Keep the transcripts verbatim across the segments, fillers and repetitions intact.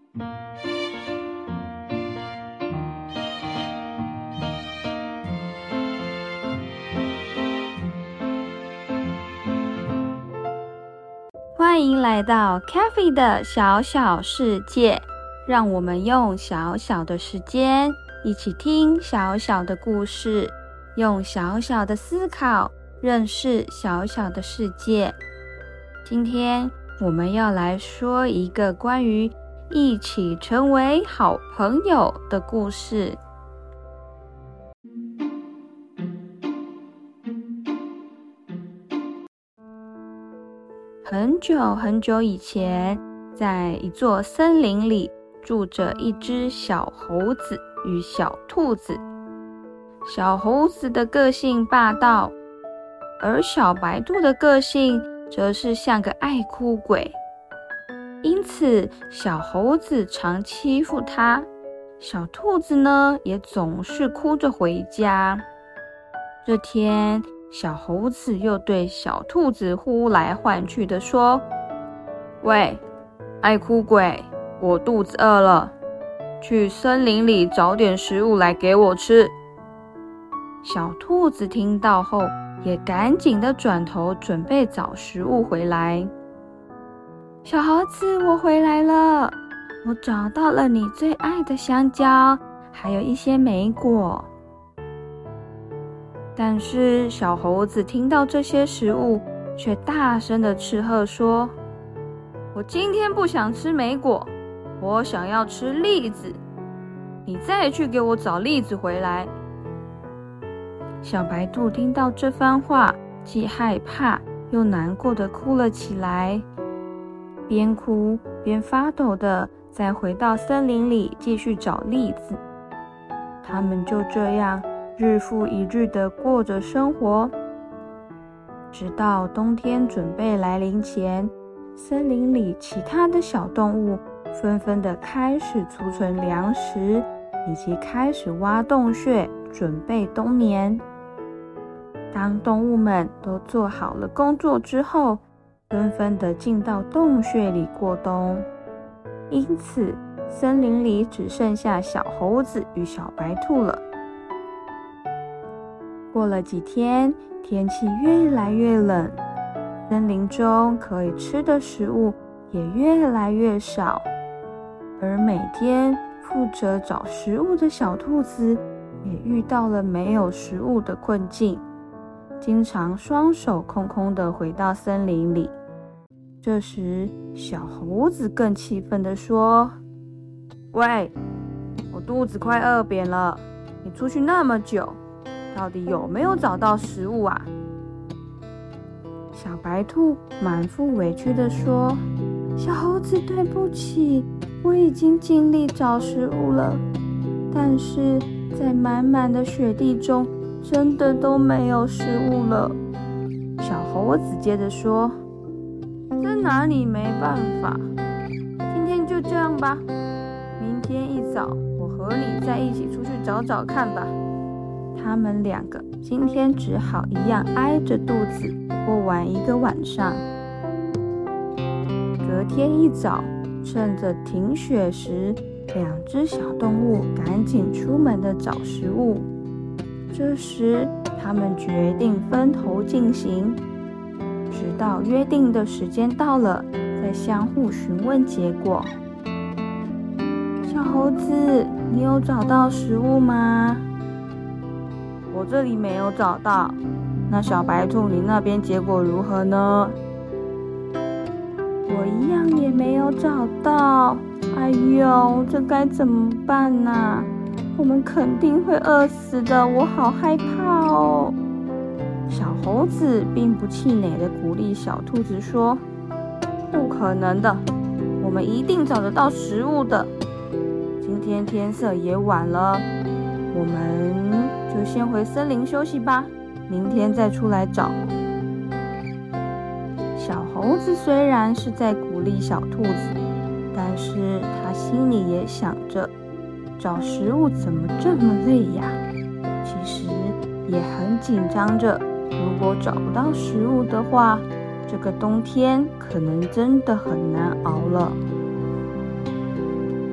欢迎来到 Kathy 的小小世界，让我们用小小的时间一起听小小的故事，用小小的思考认识小小的世界。今天我们要来说一个关于一起成为好朋友的故事。很久很久以前，在一座森林里住着一只小猴子与小兔子。小猴子的个性霸道，而小白兔的个性则是像个爱哭鬼。因此小猴子常欺负它，小兔子呢也总是哭着回家。这天，小猴子又对小兔子呼来唤去的说：喂，爱哭鬼，我肚子饿了，去森林里找点食物来给我吃。小兔子听到后也赶紧的转头准备找食物回来。小猴子，我回来了，我找到了你最爱的香蕉，还有一些莓果。但是小猴子听到这些食物，却大声的斥喝说：我今天不想吃莓果，我想要吃栗子，你再去给我找栗子回来。小白兔听到这番话，既害怕又难过的哭了起来，边哭边发抖的再回到森林里继续找栗子。他们就这样日复一日地过着生活，直到冬天准备来临前，森林里其他的小动物纷纷地开始储存粮食，以及开始挖洞穴准备冬眠。当动物们都做好了工作之后，纷纷地进到洞穴里过冬。因此森林里只剩下小猴子与小白兔了。过了几天，天气越来越冷，森林中可以吃的食物也越来越少，而每天负责找食物的小兔子也遇到了没有食物的困境，经常双手空空地回到森林里。这时小猴子更气愤地说：喂，我肚子快饿扁了，你出去那么久，到底有没有找到食物啊？小白兔满腹委屈地说：小猴子，对不起，我已经尽力找食物了，但是在满满的雪地中真的都没有食物了。小猴子接着说：这哪里没办法，今天就这样吧，明天一早我和你再一起出去找找看吧。他们两个今天只好一样挨着肚子过完一个晚上。隔天一早，趁着停雪时，两只小动物赶紧出门的找食物。这时他们决定分头进行，直到约定的时间到了，再相互询问结果。小猴子，你有找到食物吗？我这里没有找到。那小白兔，你那边结果如何呢？我一样也没有找到。哎呦，这该怎么办啊？我们肯定会饿死的，我好害怕哦。小猴子并不气馁地鼓励小兔子说：不可能的，我们一定找得到食物的。今天天色也晚了，我们就先回森林休息吧，明天再出来找。小猴子虽然是在鼓励小兔子，但是他心里也想着，找食物怎么这么累呀？其实也很紧张着，如果找不到食物的话，这个冬天可能真的很难熬了。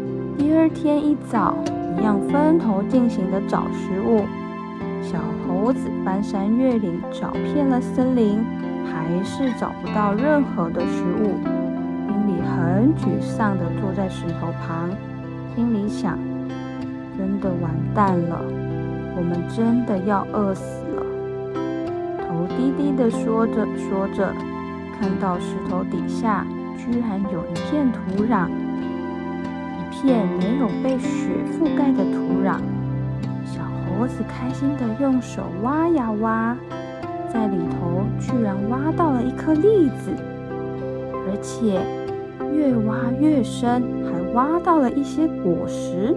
二天一早，一样分头进行的找食物。小猴子翻山越岭，找遍了森林，还是找不到任何的食物，心里很沮丧地坐在石头旁，心里想：真的完蛋了，我们真的要饿死了。头低低地说着说着，看到石头底下居然有一片土壤，一片没有被雪覆盖的土壤。小猴子开心地用手挖呀挖，在里头居然挖到了一颗栗子，而且越挖越深，还挖到了一些果实。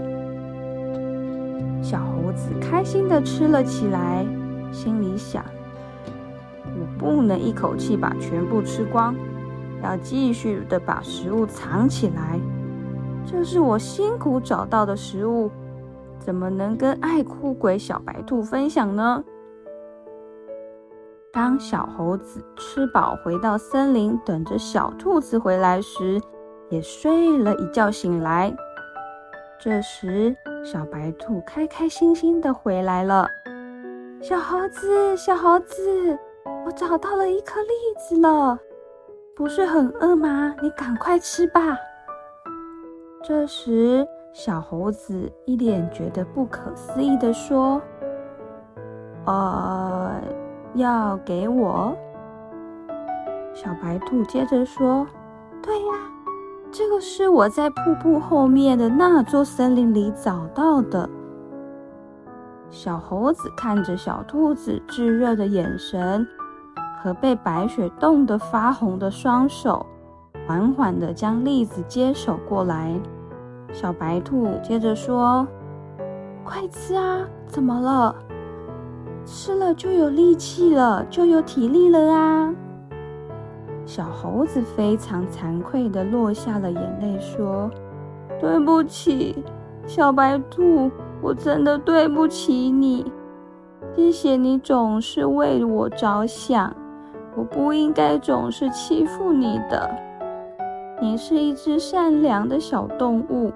小猴子开心地吃了起来，心里想：我不能一口气把全部吃光，要继续地把食物藏起来。这是我辛苦找到的食物，怎么能跟爱哭鬼小白兔分享呢？当小猴子吃饱回到森林，等着小兔子回来时，也睡了一觉醒来。这时，小白兔开开心心地回来了。小猴子，小猴子，我找到了一颗栗子了，不是很饿吗？你赶快吃吧。这时，小猴子一脸觉得不可思议地说：呃，要给我？小白兔接着说：对呀，这个是我在瀑布后面的那座森林里找到的。小猴子看着小兔子炙热的眼神和被白雪冻得发红的双手，缓缓地将栗子接手过来。小白兔接着说：快吃啊，怎么了？吃了就有力气了，就有体力了啊。小猴子非常惭愧地落下了眼泪，说：对不起，小白兔，我真的对不起你。谢谢你总是为我着想，我不应该总是欺负你的。你是一只善良的小动物。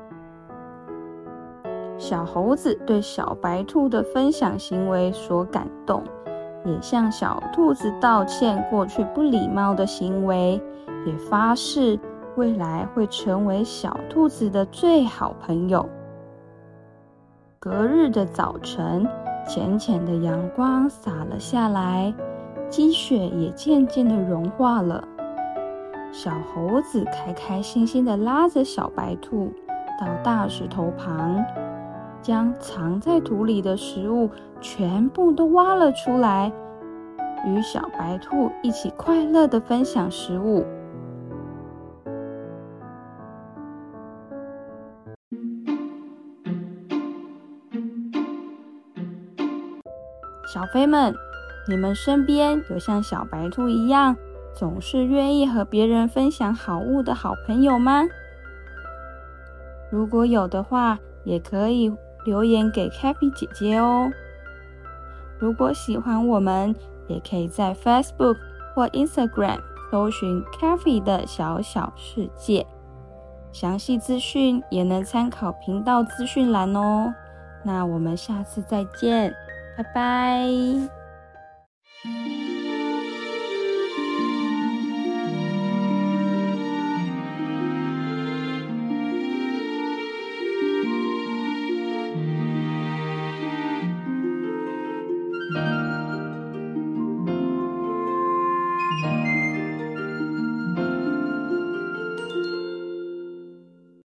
小猴子对小白兔的分享行为所感动，也向小兔子道歉过去不礼貌的行为，也发誓未来会成为小兔子的最好朋友。隔日的早晨，浅浅的阳光洒了下来，积雪也渐渐的融化了。小猴子开开心心地拉着小白兔到大石头旁，将藏在土里的食物全部都挖了出来，与小白兔一起快乐地分享食物。小飞们，你们身边有像小白兔一样总是愿意和别人分享好物的好朋友吗？如果有的话，也可以留言给 Kathy 姐姐哦。如果喜欢我们，也可以在 Facebook 或 Instagram 搜寻 Kathy 的小小世界，详细资讯也能参考频道资讯栏哦。那我们下次再见，拜拜。